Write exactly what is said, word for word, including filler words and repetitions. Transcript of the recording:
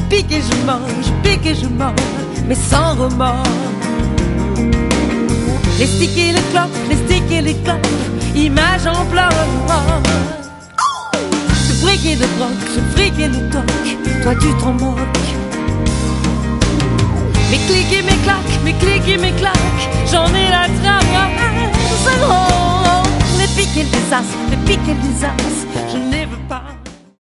pique et je mange, je pique et je mange, mais sans remords. Les sticks et les clopes, les sticks et les clopes, images en pleurs. Ce fric et de broc, ce fric et le toc, toi tu t'en moques. Mes clics et mes claques, mes clics et mes claques, j'en ai la trace. Oh, les piques et les as, les piques et les as, je ne les veux pas.